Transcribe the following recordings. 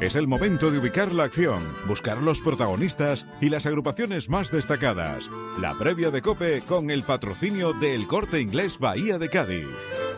Es el momento de ubicar la acción, buscar los protagonistas y las agrupaciones más destacadas. La previa de COPE con el patrocinio del Corte Inglés Bahía de Cádiz.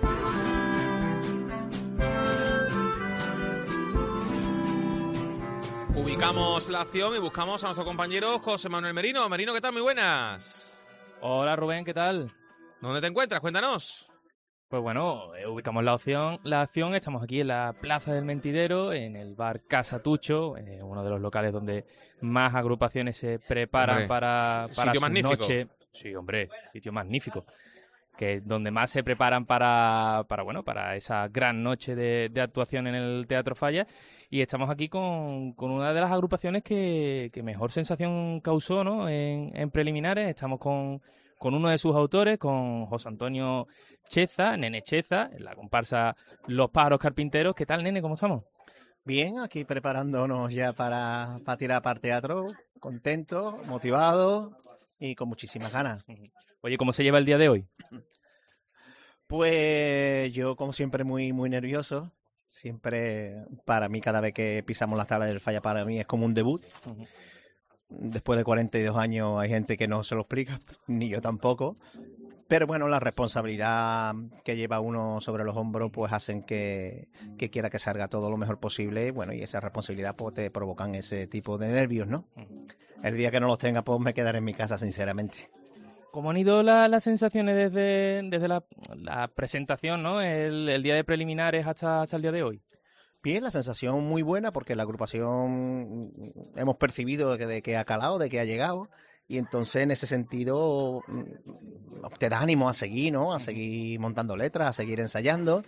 Ubicamos la acción y buscamos a nuestro compañero José Manuel Merino. Merino, ¿qué tal? Muy buenas. Hola Rubén, ¿qué tal? ¿Dónde te encuentras? Cuéntanos. Pues bueno, ubicamos la acción, estamos aquí en la Plaza del Mentidero, en el bar Casa Tucho, uno de los locales donde más agrupaciones se preparan para sitio su magnífico. noche. Sí, hombre, sitio magnífico. Que es donde más se preparan para esa gran noche de actuación en el Teatro Falla. Y estamos aquí con una de las agrupaciones que mejor sensación causó, ¿no? En preliminares. Estamos con uno de sus autores, con José Antonio Cheza, Nene Cheza, en la comparsa Los Pájaros Carpinteros. ¿Qué tal, Nene? ¿Cómo estamos? Bien, aquí preparándonos ya para tirar para el teatro, contentos, motivados y con muchísimas ganas. Oye, ¿cómo se lleva el día de hoy? Pues yo, como siempre, muy, muy nervioso. Siempre, para mí, cada vez que pisamos las tablas del Falla, para mí es como un debut. Después de 42 años hay gente que no se lo explica, ni yo tampoco. Pero bueno, la responsabilidad que lleva uno sobre los hombros pues hacen que quiera que salga todo lo mejor posible. Bueno, y esa responsabilidad pues te provocan ese tipo de nervios, ¿no? El día que no los tenga pues me quedaré en mi casa, sinceramente. ¿Cómo han ido las sensaciones desde la presentación, ¿no? El día de preliminares hasta el día de hoy? Bien, la sensación muy buena porque la agrupación hemos percibido de que ha calado, de que ha llegado. Y entonces, en ese sentido, te da ánimo a seguir, ¿no? A seguir montando letras, a seguir ensayando.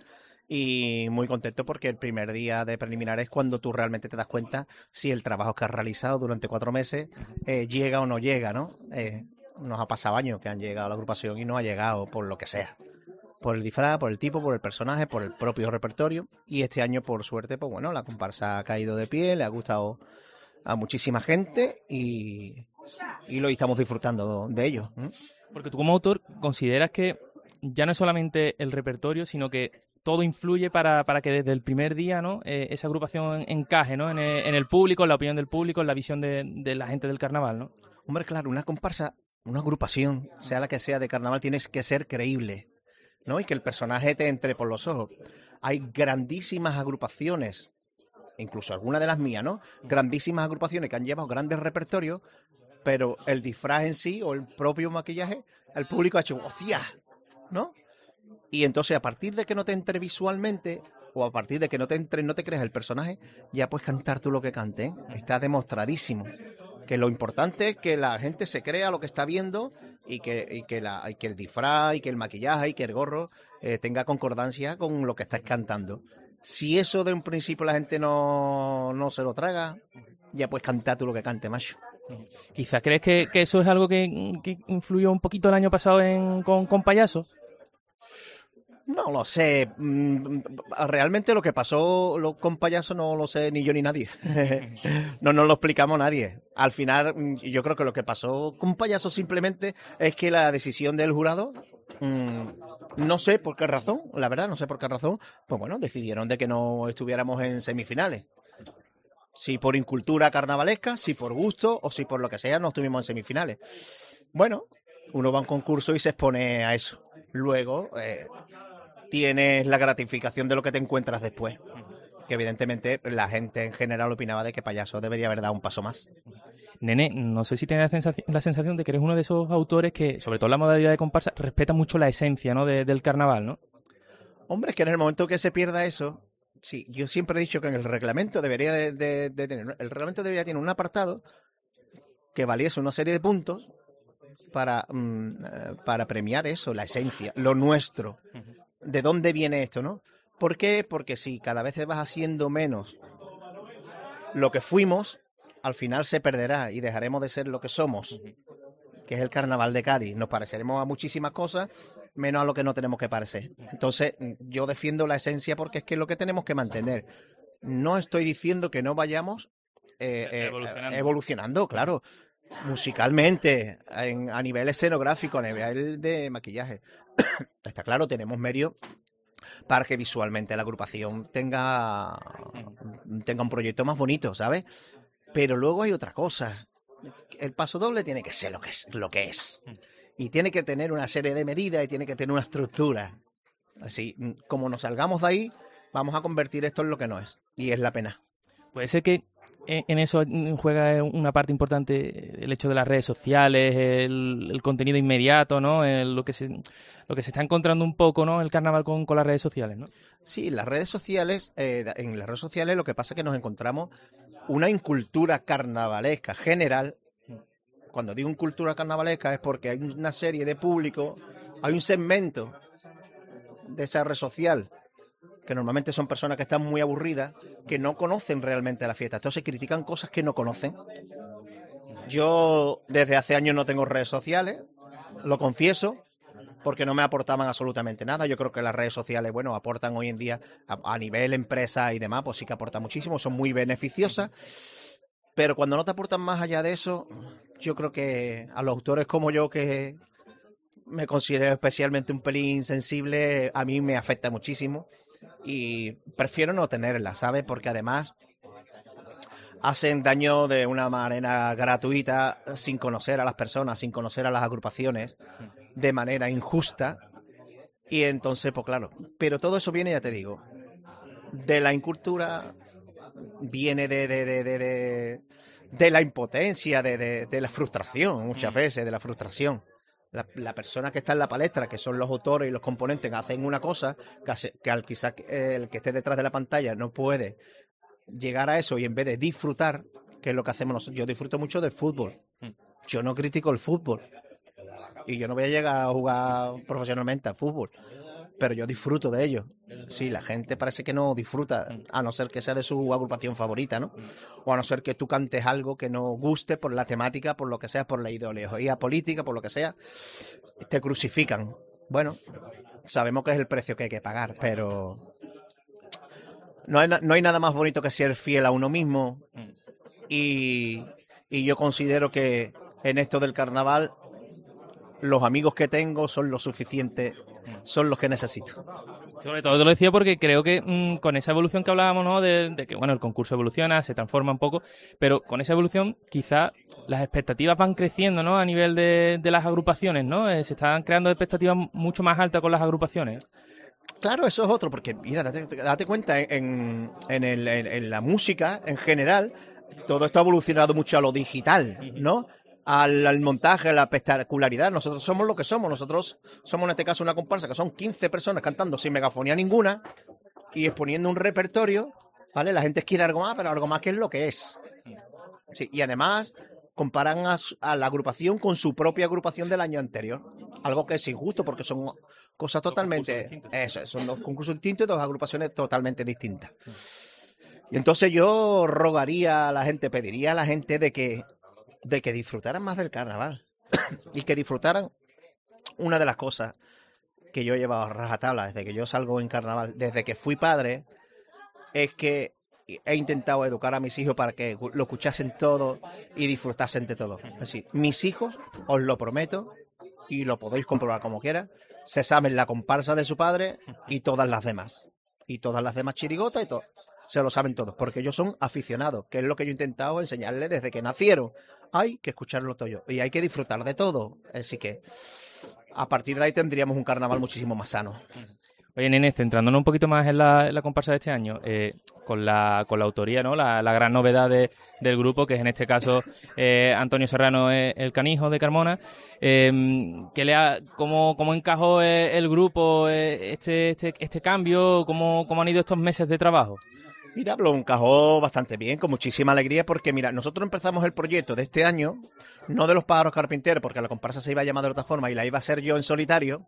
Y muy contento porque el primer día de preliminares es cuando tú realmente te das cuenta si el trabajo que has realizado durante 4 meses llega o no llega, ¿no? Nos ha pasado años que han llegado a la agrupación y no ha llegado por lo que sea. Por el disfraz, por el tipo, por el personaje, por el propio repertorio. Y este año, por suerte, pues bueno, la comparsa ha caído de pie, le ha gustado a muchísima gente y lo estamos disfrutando de ello. Porque tú como autor consideras que ya no es solamente el repertorio, sino que todo influye para que desde el primer día, ¿no? Esa agrupación encaje, ¿no? En el público, en la opinión del público, en la visión de la gente del carnaval, ¿no? Hombre, claro, una comparsa, una agrupación, sea la que sea de carnaval, tienes que ser creíble, ¿no? Y que el personaje te entre por los ojos. Hay grandísimas agrupaciones, incluso algunas de las mías, ¿no? Grandísimas agrupaciones que han llevado grandes repertorios, pero el disfraz en sí o el propio maquillaje, el público ha hecho ¡hostia!, ¿no? Y entonces, a partir de que no te entre visualmente o a partir de que no te entre, no te creas el personaje, ya puedes cantar tú lo que cante, ¿eh? Está demostradísimo. Que lo importante es que la gente se crea lo que está viendo y que el disfraz, y que el maquillaje, y que el gorro tenga concordancia con lo que estás cantando. Si eso de un principio la gente no se lo traga, ya puedes cantar tú lo que cante, macho. Quizás crees que eso es algo que influyó un poquito el año pasado con Payasos. No lo sé. Realmente lo que pasó con Payaso no lo sé ni yo ni nadie. No nos lo explicamos nadie. Al final, yo creo que lo que pasó con Payaso simplemente es que la decisión del jurado, no sé por qué razón, la verdad, no sé por qué razón, pues bueno, decidieron de que no estuviéramos en semifinales. Si por incultura carnavalesca, si por gusto o si por lo que sea no estuvimos en semifinales. Bueno, uno va a un concurso y se expone a eso. Luego tienes la gratificación de lo que te encuentras después. Que evidentemente la gente en general opinaba de que Payaso debería haber dado un paso más. Nene, no sé si tienes la sensación de que eres uno de esos autores que, sobre todo en la modalidad de comparsa, respeta mucho la esencia, ¿no? del carnaval, ¿no? Hombre, es que en el momento que se pierda eso, sí, yo siempre he dicho que en el reglamento debería de tener, el reglamento debería tener un apartado que valiese una serie de puntos para premiar eso, la esencia, lo nuestro. ¿De dónde viene esto, no? ¿Por qué? Porque si cada vez vas haciendo menos lo que fuimos, al final se perderá y dejaremos de ser lo que somos, que es el Carnaval de Cádiz. Nos pareceremos a muchísimas cosas, menos a lo que no tenemos que parecer. Entonces, yo defiendo la esencia porque es que es lo que tenemos que mantener. No estoy diciendo que no vayamos evolucionando, claro. Musicalmente, a nivel escenográfico, a nivel de maquillaje. Está claro, tenemos medios para que visualmente la agrupación tenga un proyecto más bonito, ¿sabes? Pero luego hay otra cosa. El paso doble tiene que ser lo que es. Y tiene que tener una serie de medidas y tiene que tener una estructura. Así, como nos salgamos de ahí, vamos a convertir esto en lo que no es. Y es la pena. Puede ser que en eso juega una parte importante el hecho de las redes sociales, el contenido inmediato, ¿no? Lo que se está encontrando un poco, ¿no? El carnaval con las redes sociales, ¿no? Sí, en las redes sociales lo que pasa es que nos encontramos una incultura carnavalesca general. Cuando digo incultura carnavalesca es porque hay una serie de público, hay un segmento de esa red social que normalmente son personas que están muy aburridas, que no conocen realmente la fiesta. Entonces critican cosas que no conocen. Yo desde hace años no tengo redes sociales, lo confieso, porque no me aportaban absolutamente nada. Yo creo que las redes sociales, bueno, aportan hoy en día a nivel empresa y demás, pues sí que aportan muchísimo, son muy beneficiosas. Pero cuando no te aportan más allá de eso, yo creo que a los autores como yo, que me considero especialmente un pelín sensible, a mí me afecta muchísimo. Y prefiero no tenerla, ¿sabes? Porque además hacen daño de una manera gratuita, sin conocer a las personas, sin conocer a las agrupaciones, de manera injusta. Y entonces, pues claro, pero todo eso viene, ya te digo, de la incultura, viene de la impotencia, de la frustración, muchas veces, de la frustración. La persona que está en la palestra, que son los autores y los componentes, hacen una cosa que quizás el que esté detrás de la pantalla no puede llegar a eso, y en vez de disfrutar, que es lo que hacemos nosotros. Yo disfruto mucho del fútbol. Yo no critico el fútbol. Y yo no voy a llegar a jugar profesionalmente al fútbol, pero yo disfruto de ello. Sí, la gente parece que no disfruta, a no ser que sea de su agrupación favorita, ¿no? O a no ser que tú cantes algo que no guste por la temática, por lo que sea, por la ideología política, por lo que sea, te crucifican. Bueno, sabemos que es el precio que hay que pagar, pero no hay nada más bonito que ser fiel a uno mismo. Y yo considero que en esto del carnaval, los amigos que tengo son lo suficiente, son los que necesito. Sobre todo te lo decía porque creo que con esa evolución que hablábamos, ¿no? De que, bueno, el concurso evoluciona, se transforma un poco, pero con esa evolución quizá las expectativas van creciendo, ¿no? A nivel de las agrupaciones, ¿no? Se están creando expectativas mucho más altas con las agrupaciones. Claro, eso es otro, porque mira, date cuenta, en la música en general, todo esto ha evolucionado mucho a lo digital, ¿no? Al montaje, a la espectacularidad. Nosotros somos lo que somos. Nosotros somos en este caso una comparsa que son 15 personas cantando sin megafonía ninguna y exponiendo un repertorio, ¿vale? La gente quiere algo más, pero algo más que es lo que es. Sí, y además comparan a la agrupación con su propia agrupación del año anterior. Algo que es injusto porque son cosas totalmente... Eso, son dos concursos distintos y dos agrupaciones totalmente distintas. Y entonces yo rogaría a la gente, pediría a la gente de que disfrutaran más del carnaval y que disfrutaran una de las cosas que yo he llevado a rajatabla desde que yo salgo en carnaval, desde que fui padre, es que he intentado educar a mis hijos para que lo escuchasen todo y disfrutasen de todo. Así, mis hijos, os lo prometo, y lo podéis comprobar como quiera, se saben la comparsa de su padre y todas las demás. Y todas las demás chirigotas y todo. Se lo saben todos, porque ellos son aficionados, que es lo que yo he intentado enseñarles desde que nacieron. Hay que escucharlo todo y hay que disfrutar de todo. Así que a partir de ahí tendríamos un carnaval muchísimo más sano. Oye, Nene, centrándonos un poquito más en la comparsa de este año, con la autoría, ¿no? La gran novedad del grupo, que es en este caso Antonio Serrano, el canijo de Carmona. ¿Cómo encajó el grupo este cambio? ¿Cómo han ido estos meses de trabajo? Mira, lo encajó bastante bien, con muchísima alegría, porque mira, nosotros empezamos el proyecto de este año, no de los pájaros carpinteros, porque la comparsa se iba a llamar de otra forma y la iba a hacer yo en solitario.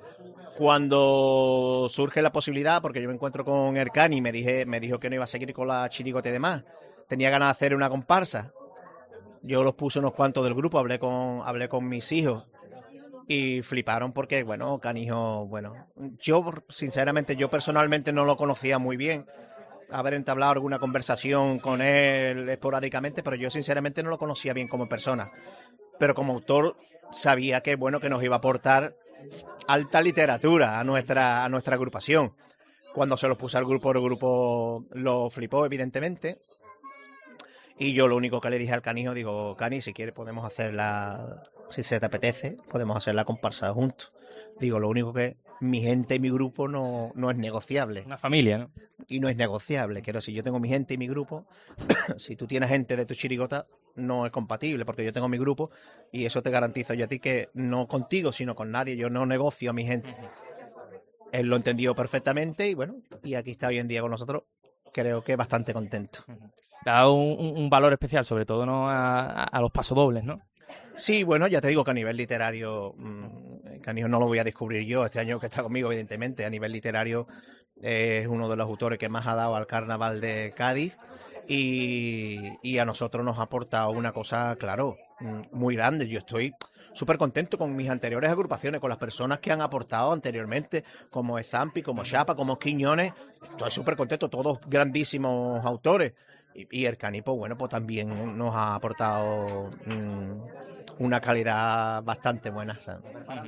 Cuando surge la posibilidad, porque yo me encuentro con Ercani y me dijo que no iba a seguir con la chirigote y demás, tenía ganas de hacer una comparsa. Yo los puse unos cuantos del grupo, hablé con mis hijos y fliparon porque, bueno, Canijo, bueno, yo sinceramente, yo personalmente no lo conocía muy bien, haber entablado alguna conversación con él esporádicamente, pero yo sinceramente no lo conocía bien como persona. Pero como autor sabía que, bueno, que nos iba a aportar alta literatura a nuestra agrupación. Cuando se los puse al grupo, el grupo lo flipó, evidentemente. Y yo lo único que le dije al Canijo, digo, Cani, si quieres podemos hacerla, si se te apetece, podemos hacer la comparsa juntos. Digo, lo único que mi gente y mi grupo no es negociable. Una familia, ¿no? Y no es negociable. Quiero decir, yo tengo mi gente y mi grupo. Si tú tienes gente de tu chirigota, no es compatible, porque yo tengo mi grupo y eso te garantizo yo a ti que no contigo, sino con nadie. Yo no negocio a mi gente. Él lo entendió perfectamente y bueno, y aquí está hoy en día con nosotros. Creo que bastante contento. Le ha dado un valor especial, sobre todo no a los pasodobles, ¿no? Sí, bueno, ya te digo que a nivel literario, Canijo no lo voy a descubrir yo, este año que está conmigo, evidentemente, a nivel literario es uno de los autores que más ha dado al carnaval de Cádiz y a nosotros nos ha aportado una cosa, claro, muy grande. Yo estoy súper contento con mis anteriores agrupaciones, con las personas que han aportado anteriormente, como Zampi, como Chapa, como Quiñones. Estoy súper contento, todos grandísimos autores. Y el Cani, pues bueno, pues también nos ha aportado una calidad bastante buena, ¿sabes?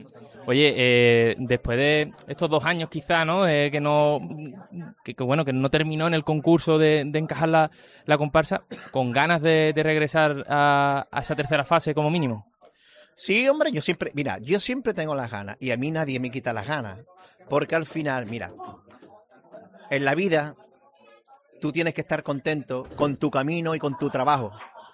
Oye, después de estos 2 años quizá, ¿no? Que bueno, que no terminó en el concurso de encajar la comparsa, con ganas de regresar a esa tercera fase como mínimo. Sí, hombre, yo siempre tengo las ganas y a mí nadie me quita las ganas, porque al final, mira, en la vida tú tienes que estar contento con tu camino y con tu trabajo.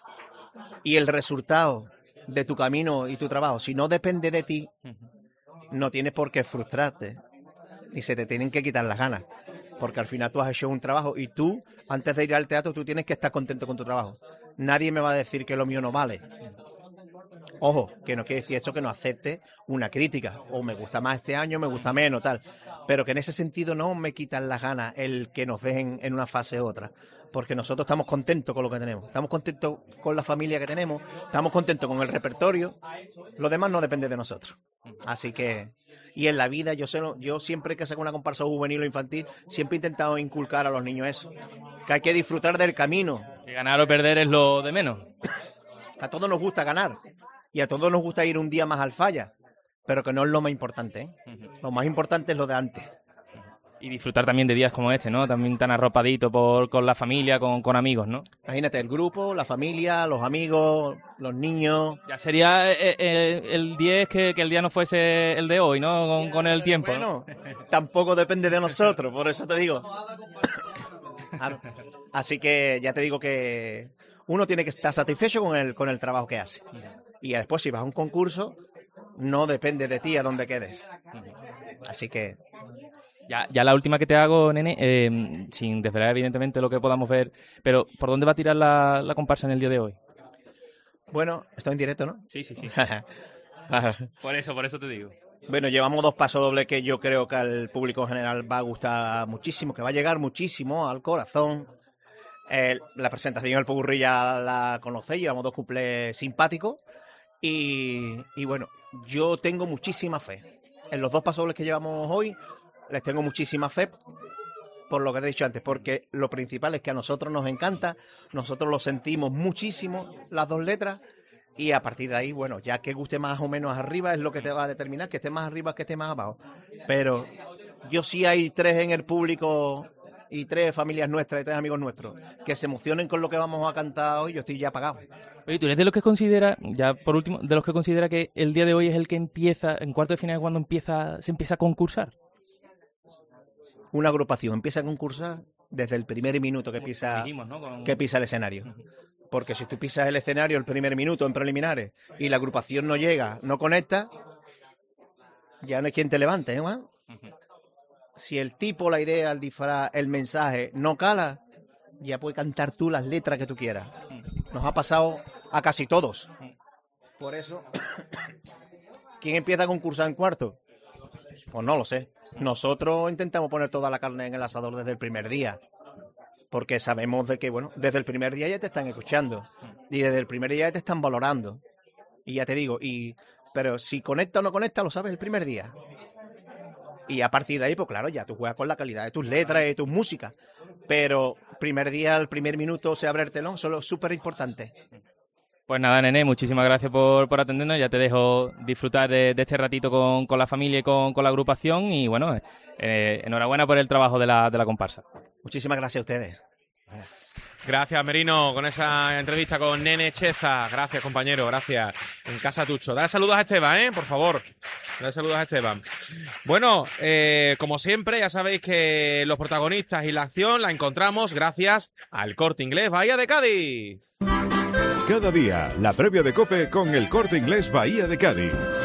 Y el resultado de tu camino y tu trabajo, si no depende de ti, no tienes por qué frustrarte. Ni se te tienen que quitar las ganas. Porque al final tú has hecho un trabajo y tú, antes de ir al teatro, tú tienes que estar contento con tu trabajo. Nadie me va a decir que lo mío no vale. Ojo, que no quiere decir esto que no acepte una crítica. O me gusta más este año, me gusta menos, tal. Pero que en ese sentido no me quitan las ganas el que nos dejen en una fase u otra. Porque nosotros estamos contentos con lo que tenemos. Estamos contentos con la familia que tenemos. Estamos contentos con el repertorio. Lo demás no depende de nosotros. Así que... Y en la vida, yo siempre que saco una comparsa juvenil o infantil, siempre he intentado inculcar a los niños eso. Que hay que disfrutar del camino. Que ganar o perder es lo de menos. A todos nos gusta ganar. Y a todos nos gusta ir un día más al falla. Pero que no es lo más importante, ¿eh? Lo más importante es lo de antes. Y disfrutar también de días como este, ¿no? También tan arropadito con la familia, con amigos, ¿no? Imagínate, el grupo, la familia, los amigos, los niños... Ya sería el 10 que el día no fuese el de hoy, ¿no? Con el tiempo. Bueno, tampoco depende de nosotros, por eso te digo. Claro. Así que ya te digo que uno tiene que estar satisfecho con el trabajo que hace. Y después, si vas a un concurso, no depende de ti a dónde quedes. Así que... Ya la última que te hago, nene, sin desvelar evidentemente lo que podamos ver, pero ¿por dónde va a tirar la comparsa en el día de hoy? Bueno, estoy en directo, ¿no? Sí. Por eso te digo. Bueno, llevamos 2 pasodobles que yo creo que al público en general va a gustar muchísimo, que va a llegar muchísimo al corazón. La presentación del popurrí ya la conocéis, llevamos 2 cuplés simpáticos. Y bueno, yo tengo muchísima fe. En los 2 pasodobles que llevamos hoy, les tengo muchísima fe, por lo que te he dicho antes, porque lo principal es que a nosotros nos encanta, nosotros lo sentimos muchísimo, las 2 letras, y a partir de ahí, bueno, ya que guste más o menos arriba es lo que te va a determinar, que esté más arriba, que esté más abajo. Pero yo sí hay 3 en el público y 3 familias nuestras y 3 amigos nuestros que se emocionen con lo que vamos a cantar hoy, yo estoy ya apagado. Oye, ¿tú eres de los que considera, ya por último, de los que considera que el día de hoy es el que empieza, en cuarto de final, cuando se empieza a concursar? Una agrupación empieza a concursar desde el primer minuto que pisa el escenario. Porque si tú pisas el escenario el primer minuto en preliminares y la agrupación no llega, no conecta, ya no hay quien te levante, ¿eh? Si el tipo, la idea, el disfraz, el mensaje no cala, ya puedes cantar tú las letras que tú quieras. Nos ha pasado a casi todos. Por eso, ¿quién empieza a concursar en cuarto? Pues no lo sé. Nosotros intentamos poner toda la carne en el asador desde el primer día. Porque sabemos de que, bueno, desde el primer día ya te están escuchando. Y desde el primer día ya te están valorando. Y ya te digo, pero si conecta o no conecta, lo sabes el primer día. Y a partir de ahí, pues claro, ya tú juegas con la calidad de tus letras y de tus músicas. Pero primer día, el primer minuto se abre el telón, solo es súper importante. Pues nada, Nene, muchísimas gracias por atendernos. Ya te dejo disfrutar de este ratito con la familia y con la agrupación. Y bueno, enhorabuena por el trabajo de la comparsa. Muchísimas gracias a ustedes. Gracias, Merino, con esa entrevista con Nene Cheza. Gracias, compañero, gracias. En Casa Tucho. Dale saludos a Esteban, por favor. Dale saludos a Esteban. Bueno, como siempre, ya sabéis que los protagonistas y la acción la encontramos gracias al Corte Inglés Bahía de Cádiz. Cada día, la previa de COPE con el Corte Inglés Bahía de Cádiz.